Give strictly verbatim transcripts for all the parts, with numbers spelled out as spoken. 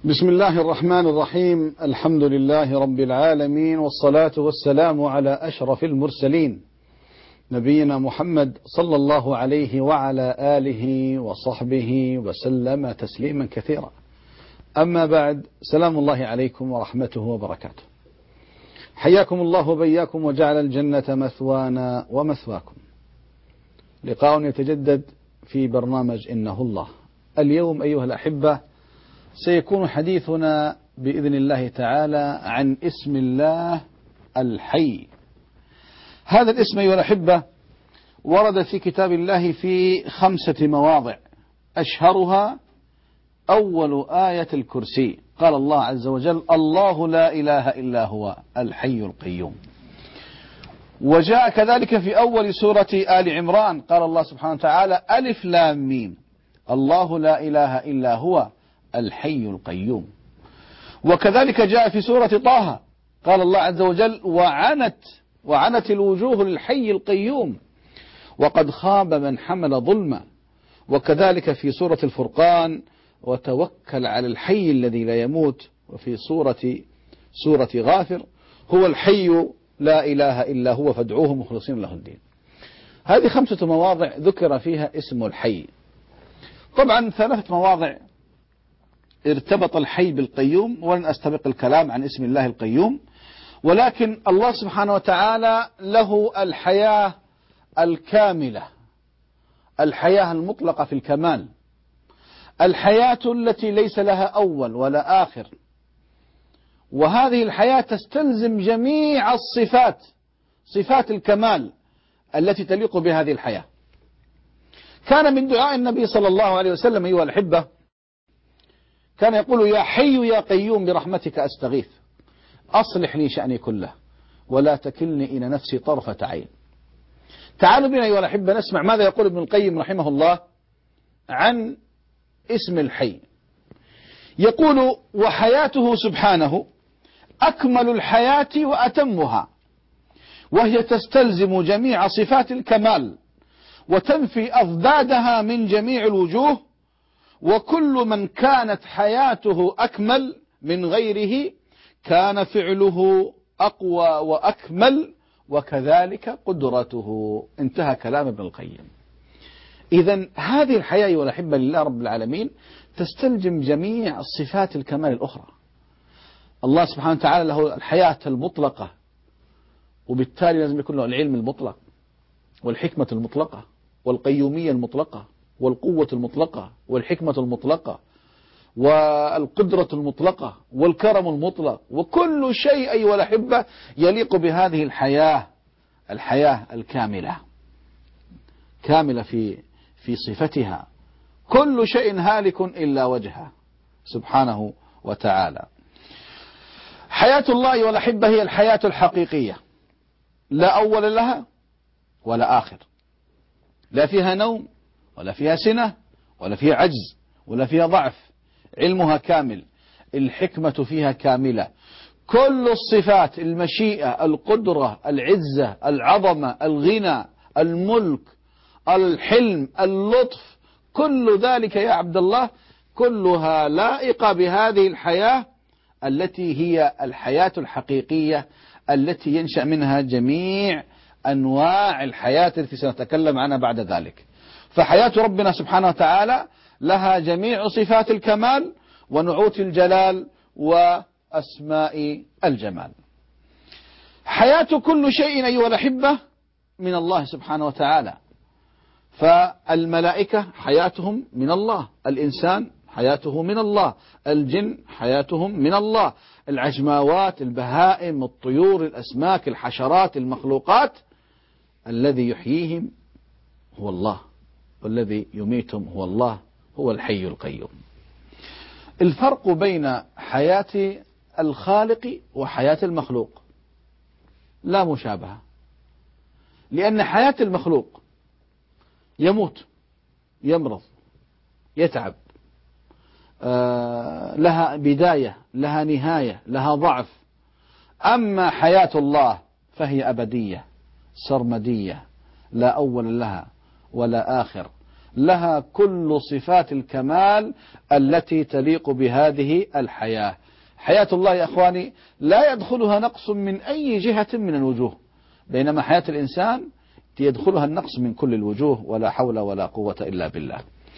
بسم الله الرحمن الرحيم. الحمد لله رب العالمين، والصلاة والسلام على أشرف المرسلين نبينا محمد صلى الله عليه وعلى آله وصحبه وسلم تسليما كثيرا. أما بعد، سلام الله عليكم ورحمته وبركاته. حياكم الله وبياكم وجعل الجنة مثوانا ومثواكم. لقاء يتجدد في برنامج إنه الله. اليوم أيها الأحبة سيكون حديثنا بإذن الله تعالى عن اسم الله الحي. هذا الاسم أيها الأحبة ورد في كتاب الله في خمسة مواضع، أشهرها أول آية الكرسي. قال الله عز وجل: الله لا إله إلا هو الحي القيوم. وجاء كذلك في أول سورة آل عمران، قال الله سبحانه وتعالى: ألف لام ميم، الله لا إله إلا هو الحي القيوم. وكذلك جاء في سورة طه، قال الله عز وجل: وعنت وعنت الوجوه للحي القيوم وقد خاب من حمل ظلما. وكذلك في سورة الفرقان: وتوكل على الحي الذي لا يموت. وفي سورة سورة غافر: هو الحي لا إله إلا هو فادعوه مخلصين له الدين. هذه خمسة مواضع ذكر فيها اسم الحي. طبعا ثلاثة مواضع ارتبط الحي بالقيوم، ولن أستبق الكلام عن اسم الله القيوم، ولكن الله سبحانه وتعالى له الحياة الكاملة، الحياة المطلقة في الكمال، الحياة التي ليس لها أول ولا آخر. وهذه الحياة تستلزم جميع الصفات، صفات الكمال التي تليق بهذه الحياة. كان من دعاء النبي صلى الله عليه وسلم أيها الأحبة، كان يقول: يا حي يا قيوم برحمتك أستغيث أصلح لي شأني كله ولا تكلني إلى نفسي طرفة عين. تعالوا بنا أيها الأحبة نسمع ماذا يقول ابن القيم رحمه الله عن اسم الحي. يقول: وحياته سبحانه أكمل الحياة وأتمها، وهي تستلزم جميع صفات الكمال وتنفي أضدادها من جميع الوجوه، وكل من كانت حياته أكمل من غيره كان فعله أقوى وأكمل، وكذلك قدرته. انتهى كلام ابن القيم. إذن هذه الحياة والأحبة لله رب العالمين تستلزم جميع الصفات الكمال الأخرى. الله سبحانه وتعالى له الحياة المطلقة، وبالتالي لازم يكون له العلم المطلق والحكمة المطلقة والقيومية المطلقة والقوة المطلقة والحكمة المطلقة والقدرة المطلقة والكرم المطلق، وكل شيء أيها الأحبة يليق بهذه الحياة، الحياة الكاملة، كاملة في في صفتها. كل شيء هالك إلا وجهه سبحانه وتعالى. حياة الله أيها الأحبة هي الحياة الحقيقية، لا أول لها ولا آخر، لا فيها نوم ولا فيها سنة ولا فيها عجز ولا فيها ضعف. علمها كامل، الحكمة فيها كاملة، كل الصفات، المشيئة، القدرة، العزة، العظمة، الغنى، الملك، الحلم، اللطف، كل ذلك يا عبد الله كلها لائقة بهذه الحياة التي هي الحياة الحقيقية التي ينشأ منها جميع أنواع الحياة التي سنتكلم عنها بعد ذلك. فحياة ربنا سبحانه وتعالى لها جميع صفات الكمال ونعوت الجلال وأسماء الجمال. حياة كل شيء أيها الأحبة من الله سبحانه وتعالى. فالملائكة حياتهم من الله، الإنسان حياته من الله، الجن حياتهم من الله، العجماوات، البهائم، الطيور، الأسماك، الحشرات، المخلوقات، الذي يحييهم هو الله، والذي يميتهم هو الله، هو الحي القيوم. الفرق بين حياة الخالق وحياة المخلوق لا مشابهة، لأن حياة المخلوق يموت، يمرض، يتعب، آه لها بداية، لها نهاية، لها ضعف. أما حياة الله فهي أبدية سرمدية، لا أول لها ولا آخر، لها كل صفات الكمال التي تليق بهذه الحياة. حياة الله يا أخواني لا يدخلها نقص من أي جهة من الوجوه، بينما حياة الإنسان يدخلها النقص من كل الوجوه، ولا حول ولا قوة إلا بالله.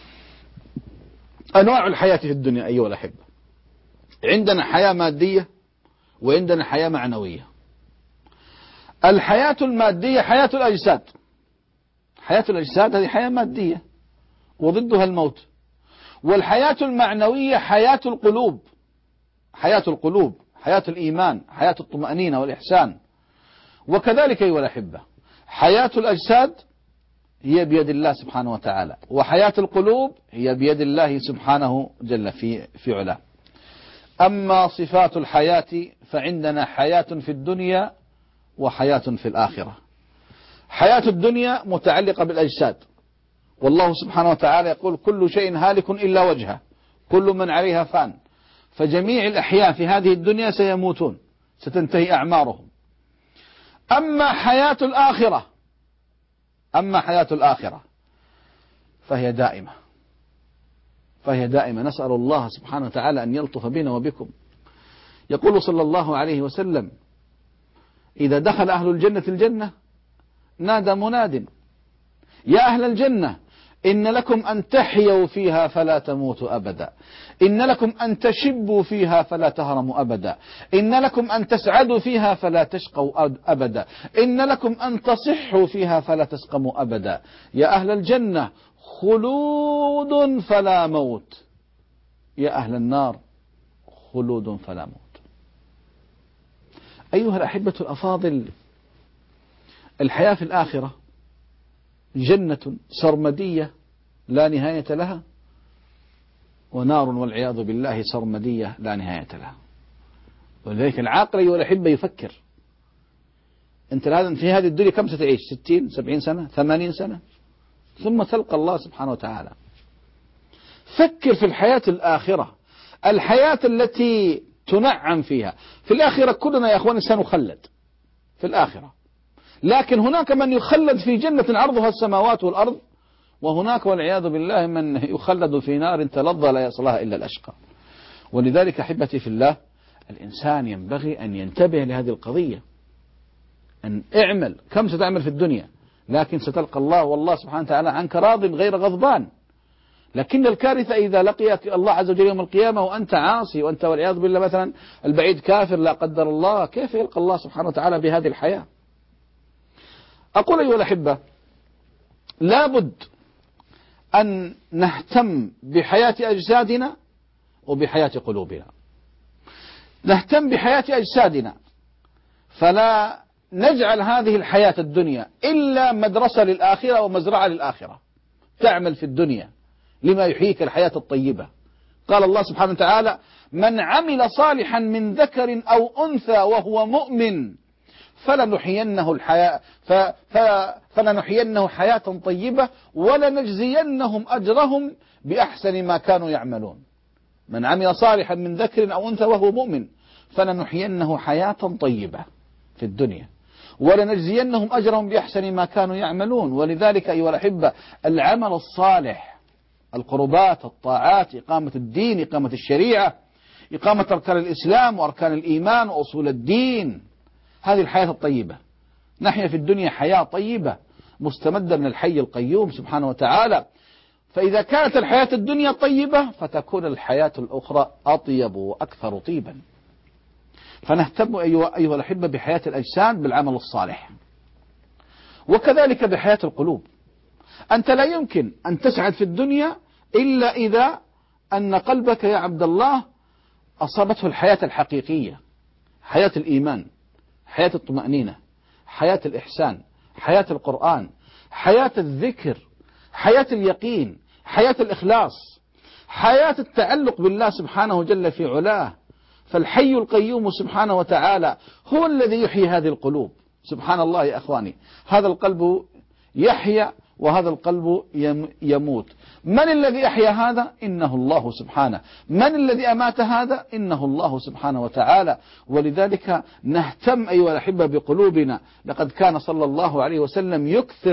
أنواع الحياة في الدنيا أيها الأحبة، عندنا حياة مادية وعندنا حياة معنوية. الحياة المادية حياة الأجساد، حياة الأجساد هذه حياة مادية وضدها الموت. والحياة المعنوية حياة القلوب، حياة القلوب، حياة الإيمان، حياة الطمأنينة والإحسان. وكذلك أيها الأحبة حياة الأجساد هي بيد الله سبحانه وتعالى، وحياة القلوب هي بيد الله سبحانه جل في في علاه. أما صفات الحياة فعندنا حياة في الدنيا وحياة في الآخرة. حياة الدنيا متعلقة بالأجساد، والله سبحانه وتعالى يقول كل شيء هالك إلا وجهه، كل من عليها فان، فجميع الأحياء في هذه الدنيا سيموتون، ستنتهي أعمارهم. أما حياة الآخرة أما حياة الآخرة فهي دائمة، فهي دائمة. نسأل الله سبحانه وتعالى أن يلطف بنا وبكم. يقول صلى الله عليه وسلم إذا دخل أهل الجنة الجنة نادى مناد يا أهل الجنة إن لكم أن تحيوا فيها فلا تموتوا أبدا، إن لكم أن تشبوا فيها فلا تهرموا أبدا، إن لكم أن تسعدوا فيها فلا تشقوا أبدا، إن لكم أن تصحوا فيها فلا تسقموا أبدا. يا أهل الجنة خلود فلا موت، يا أهل النار خلود فلا موت. أيها الأحبة الأفاضل، الحياة في الآخرة جنة سرمدية لا نهاية لها، ونار والعياذ بالله سرمدية لا نهاية لها. ولذلك العاقل أيها الأحبة يفكر، أنت لازم في هذه الدنيا كم ستعيش؟ ستين سبعين سنة ثمانين سنة ثم تلقى الله سبحانه وتعالى. فكر في الحياة الآخرة، الحياة التي تنعم فيها. في الآخرة كلنا يا أخواني سنخلد في الآخرة، لكن هناك من يخلد في جنة عرضها السماوات والأرض، وهناك والعياذ بالله من يخلد في نار تلظى لا يصلها إلا الأشقى. ولذلك أحبتي في الله الإنسان ينبغي أن ينتبه لهذه القضية، أن اعمل كم ستعمل في الدنيا، لكن ستلقى الله والله سبحانه وتعالى عنك راض غير غضبان. لكن الكارثة إذا لقيك الله عز وجل يوم القيامة وأنت عاصي، وأنت والعياذ بالله مثلا البعيد كافر لا قدر الله، كيف يلقى الله سبحانه وتعالى بهذه الحياة؟ أقول أيها الأحبة لابد أن نهتم بحياة أجسادنا وبحياة قلوبنا. نهتم بحياة أجسادنا، فلا نجعل هذه الحياة الدنيا إلا مدرسة للآخرة ومزرعة للآخرة. تعمل في الدنيا لما يحييك الحياة الطيبة. قال الله سبحانه وتعالى من عمل صالحا من ذكر أو أنثى وهو مؤمن فلنحيينه الحياة فلنحيينه حياة طيبة ولنجزينهم أجرهم بأحسن ما كانوا يعملون. من عمل صالحا من ذكر أو أنثى وهو مؤمن فلنحيينه حياة طيبة في الدنيا ولنجزينهم أجرهم بأحسن ما كانوا يعملون. ولذلك أيها الأحبة العمل الصالح، القربات، الطاعات، إقامة الدين، إقامة الشريعة، إقامة أركان الإسلام وأركان الإيمان وأصول الدين، هذه الحياة الطيبة. نحيا في الدنيا حياة طيبة مستمدة من الحي القيوم سبحانه وتعالى. فإذا كانت الحياة الدنيا طيبة فتكون الحياة الأخرى أطيب وأكثر طيبا. فنهتم أيها, أيها الأحبة بحياة الأجساد بالعمل الصالح، وكذلك بحياة القلوب. أنت لا يمكن أن تسعد في الدنيا إلا إذا أن قلبك يا عبد الله أصابته الحياة الحقيقية، حياة الإيمان، حياة الطمأنينة، حياة الإحسان، حياة القرآن، حياة الذكر، حياة اليقين، حياة الإخلاص، حياة التعلق بالله سبحانه جل في علاه. فالحي القيوم سبحانه وتعالى هو الذي يحيي هذه القلوب. سبحان الله يا أخواني، هذا القلب يحيا وهذا القلب يموت. من الذي أحيا هذا؟ إنه الله سبحانه. من الذي أمات هذا؟ إنه الله سبحانه وتعالى. ولذلك نهتم أيها الأحبة بقلوبنا. لقد كان صلى الله عليه وسلم يكثر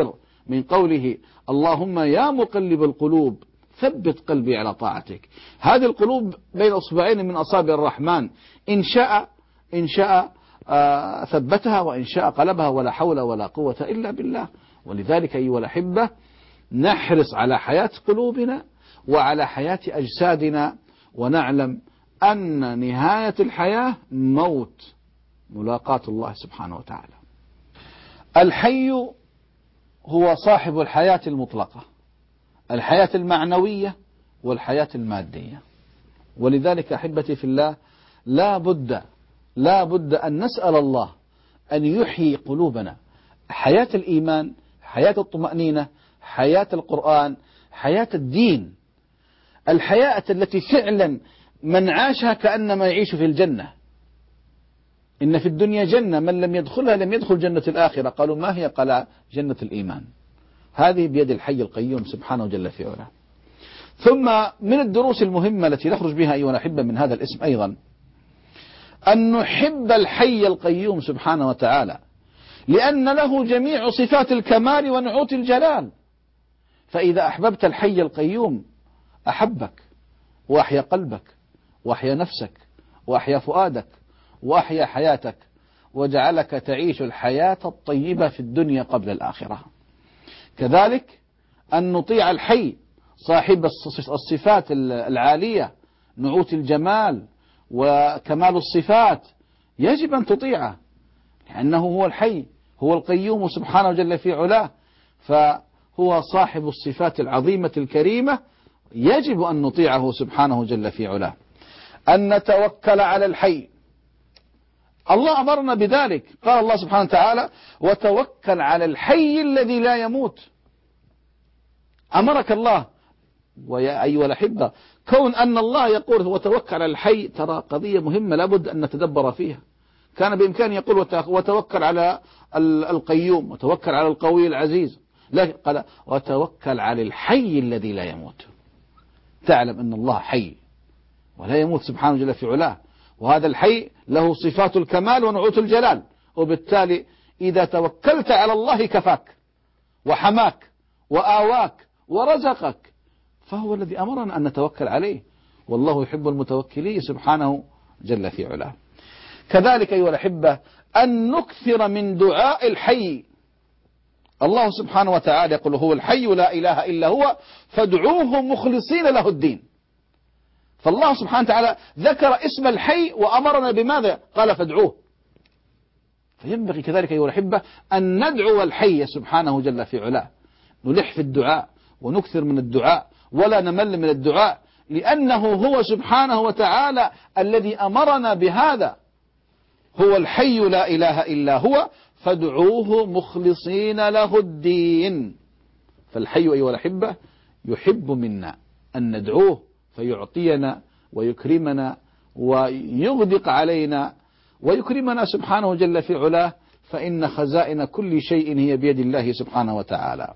من قوله اللهم يا مقلب القلوب ثبت قلبي على طاعتك. هذه القلوب بين أصبعين من أصابع الرحمن، إن شاء إن شاء آه ثبتها، وإن شاء قلبها، ولا حول ولا قوة إلا بالله. ولذلك أيها الأحبة نحرص على حياة قلوبنا وعلى حياة أجسادنا، ونعلم أن نهاية الحياة موت، ملاقاة الله سبحانه وتعالى. الحي هو صاحب الحياة المطلقة، الحياة المعنوية والحياة المادية. ولذلك أحبتي في الله لا بد لا بد أن نسأل الله أن يحيي قلوبنا، حياة الإيمان، حياة الطمأنينة، حياة القرآن، حياة الدين، الحياة التي فعلا من عاشها كأنما يعيش في الجنة. إن في الدنيا جنة، من لم يدخلها لم يدخل جنة الآخرة. قالوا ما هي؟ قال جنة الإيمان. هذه بيد الحي القيوم سبحانه جل في علاه. ثم من الدروس المهمة التي نخرج بها أيها الأحبة من هذا الاسم أيضا أن نحب الحي القيوم سبحانه وتعالى، لأن له جميع صفات الكمال ونعوت الجلال. فإذا أحببت الحي القيوم أحبك، وأحيا قلبك، وأحيا نفسك، وأحيا فؤادك، وأحيا حياتك، وجعلك تعيش الحياة الطيبة في الدنيا قبل الآخرة. كذلك أن نطيع الحي صاحب الصفات العالية، نعوت الجمال وكمال الصفات، يجب أن تطيعه، لأنه هو الحي، هو القيوم سبحانه جل في علاه، فهو صاحب الصفات العظيمة الكريمة، يجب أن نطيعه سبحانه جل في علاه. أن نتوكل على الحي، الله أمرنا بذلك، قال الله سبحانه وتعالى وتوكل على الحي الذي لا يموت. أمرك الله. ويا أيها الأحبة كون أن الله يقول وتوكل على الحي، ترى قضية مهمة لابد أن نتدبر فيها. كان بإمكان يقول وتوكل على القيوم، وتوكل على القوي العزيز، لا، قال وتوكل على الحي الذي لا يموت. تعلم أن الله حي ولا يموت سبحانه جل في علاه، وهذا الحي له صفات الكمال ونعوت الجلال، وبالتالي إذا توكلت على الله كفاك وحماك وآواك ورزقك، فهو الذي أمرنا أن نتوكل عليه، والله يحب المتوكلين سبحانه جل في علاه. كذلك أيها الأحبة أن نكثر من دعاء الحي. الله سبحانه وتعالى يقول هو الحي لا إله إلا هو فادعوه مخلصين له الدين. فالله سبحانه وتعالى ذكر اسم الحي وأمرنا بماذا؟ قال فادعوه. فينبغي كذلك أيها الأحبة أن ندعو الحي سبحانه جل في علاه، نلح في الدعاء ونكثر من الدعاء ولا نمل من الدعاء، لأنه هو سبحانه وتعالى الذي أمرنا بهذا. هو الحي لا إله إلا هو فادعوه مخلصين له الدين. فالحي أيها الأحبة يحب منا أن ندعوه فيعطينا ويكرمنا ويغدق علينا ويكرمنا سبحانه جل في علاه، فإن خزائن كل شيء هي بيد الله سبحانه وتعالى.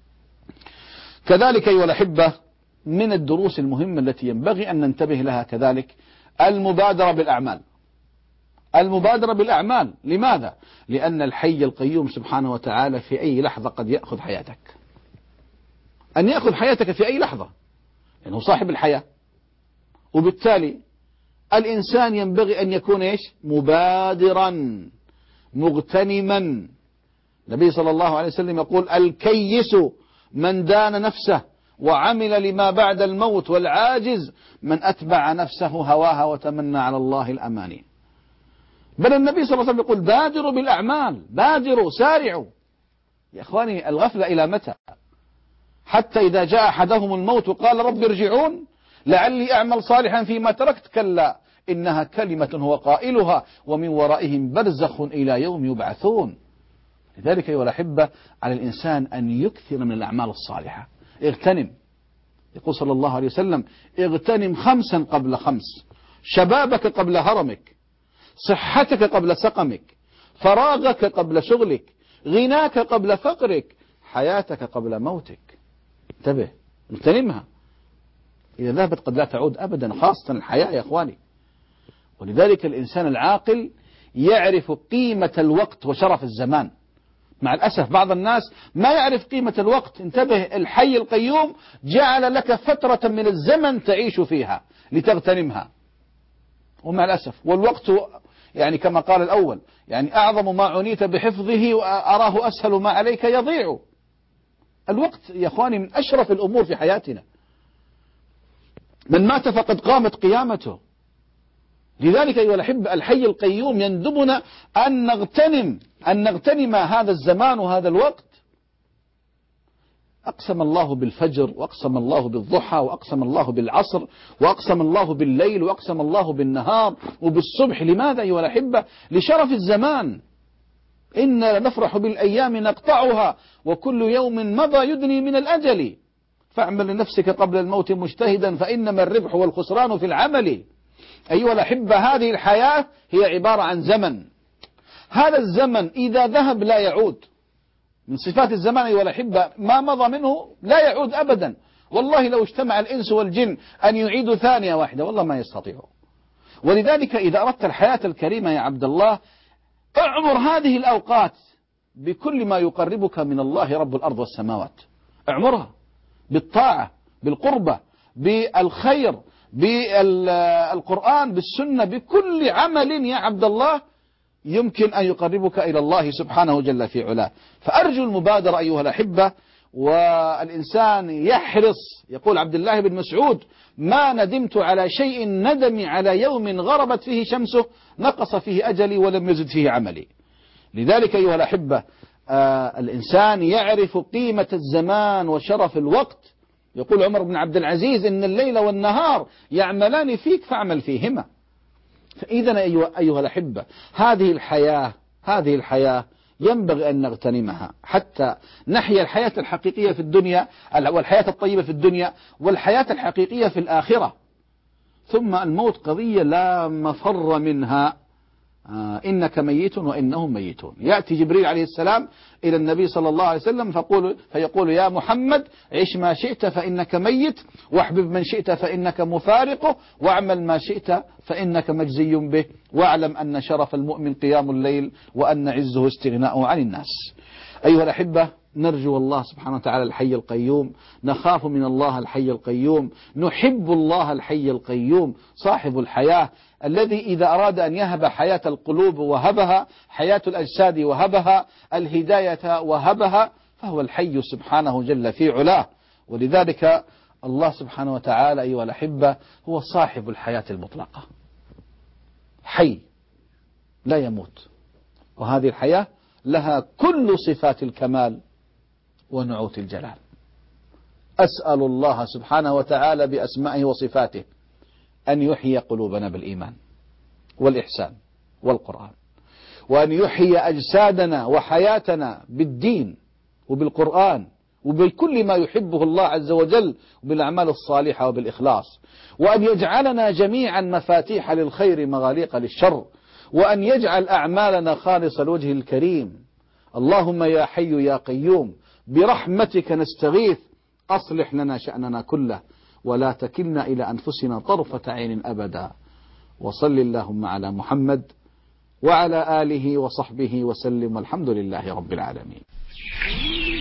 كذلك أيها الأحبة من الدروس المهمة التي ينبغي أن ننتبه لها كذلك المبادرة بالأعمال. المبادرة بالأعمال، لماذا؟ لأن الحي القيوم سبحانه وتعالى في أي لحظة قد يأخذ حياتك، أن يأخذ حياتك في أي لحظة، لأنه صاحب الحياة. وبالتالي الإنسان ينبغي أن يكون إيش؟ مبادرا مغتنما. النبي صلى الله عليه وسلم يقول الكيس من دان نفسه وعمل لما بعد الموت، والعاجز من أتبع نفسه هواها وتمنى على الله الأماني. بل النبي صلى الله عليه وسلم يقول بادروا بالأعمال، بادروا سارعوا. يا إخواني الغفلة إلى متى؟ حتى إذا جاء أحدهم الموت قال رب ارجعون لعلي أعمل صالحا فيما تركت، كلا إنها كلمة هو قائلها ومن ورائهم برزخ إلى يوم يبعثون. لذلك أيها الأحبة على الإنسان أن يكثر من الأعمال الصالحة. اغتنم، يقول صلى الله عليه وسلم اغتنم خمسا قبل خمس: شبابك قبل هرمك، صحتك قبل سقمك، فراغك قبل شغلك، غناك قبل فقرك، حياتك قبل موتك. انتبه، اغتنمها، إذا ذهبت قد لا تعود أبدا، خاصة الحياة يا إخواني. ولذلك الإنسان العاقل يعرف قيمة الوقت وشرف الزمان. مع الأسف بعض الناس ما يعرف قيمة الوقت. انتبه، الحي القيوم جعل لك فترة من الزمن تعيش فيها لتغتنمها، ومع الأسف والوقت يعني كما قال الأول يعني أعظم ما عنيت بحفظه وأراه أسهل ما عليك يضيع. الوقت يا أخواني من أشرف الأمور في حياتنا، من مات فقد قامت قيامته. لذلك أيها الأحبة الحي القيوم يندبنا أن نغتنم أن نغتنم هذا الزمان وهذا الوقت. أقسم الله بالفجر، وأقسم الله بالضحى، وأقسم الله بالعصر، وأقسم الله بالليل، وأقسم الله بالنهار وبالصبح. لماذا أيها الأحبة؟ لشرف الزمان. إنا لنفرح بالأيام نقطعها وكل يوم مضى يدني من الأجل، فاعمل لنفسك قبل الموت مجتهدا فإنما الربح والخسران في العمل. أيها الأحبة هذه الحياة هي عبارة عن زمن، هذا الزمن إذا ذهب لا يعود. من صفات الزمان أيها الأحبة ما مضى منه لا يعود أبدا. والله لو اجتمع الإنس والجن أن يعيدوا ثانية واحدة والله ما يستطيعوا. ولذلك إذا أردت الحياة الكريمة يا عبد الله اعمر هذه الأوقات بكل ما يقربك من الله رب الأرض والسماوات. اعمرها بالطاعة، بالقربة، بالخير، بالقرآن، بالسنة، بكل عمل يا عبد الله يمكن أن يقربك إلى الله سبحانه جل في علاه. فأرجو المبادرة أيها الأحبة، والإنسان يحرص. يقول عبد الله بن مسعود: ما ندمت على شيء ندمي على يوم غربت فيه شمسه نقص فيه أجلي ولم يزد فيه عملي. لذلك أيها الأحبة آه الإنسان يعرف قيمة الزمان وشرف الوقت. يقول عمر بن عبد العزيز: إن الليل والنهار يعملان فيك فاعمل فيهما. فإذا أيها الأحبة هذه الحياة هذه الحياة ينبغي أن نغتنمها حتى نحيا الحياة الحقيقية في الدنيا، والحياة الطيبة في الدنيا، والحياة الحقيقية في الآخرة. ثم الموت قضية لا مفر منها. آه إنك ميت وإنهم ميتون. يأتي جبريل عليه السلام إلى النبي صلى الله عليه وسلم فيقول, فيقول يا محمد عش ما شئت فإنك ميت، واحبب من شئت فإنك مفارقه، واعمل ما شئت فإنك مجزي به، واعلم أن شرف المؤمن قيام الليل وأن عزه استغناءه عن الناس. أيها الأحبة نرجو الله سبحانه وتعالى الحي القيوم، نخاف من الله الحي القيوم، نحب الله الحي القيوم صاحب الحياة الذي إذا أراد أن يهب حياة القلوب وهبها، حياة الأجساد وهبها، الهداية وهبها، فهو الحي سبحانه جل في علاه. ولذلك الله سبحانه وتعالى أيها الأحبة هو صاحب الحياة المطلقة، حي لا يموت، وهذه الحياة لها كل صفات الكمال ونعوت الجلال. أسأل الله سبحانه وتعالى بأسمائه وصفاته أن يحيي قلوبنا بالإيمان والإحسان والقرآن، وأن يحيي أجسادنا وحياتنا بالدين وبالقرآن وبكل ما يحبه الله عز وجل وبالأعمال الصالحة وبالإخلاص، وأن يجعلنا جميعا مفاتيح للخير مغاليق للشر، وأن يجعل أعمالنا خالصة لوجه الكريم. اللهم يا حي يا قيوم برحمتك نستغيث، أصلح لنا شأننا كله ولا تكلنا إلى أنفسنا طرفة عين أبدا. وصل اللهم على محمد وعلى آله وصحبه وسلم، والحمد لله رب العالمين.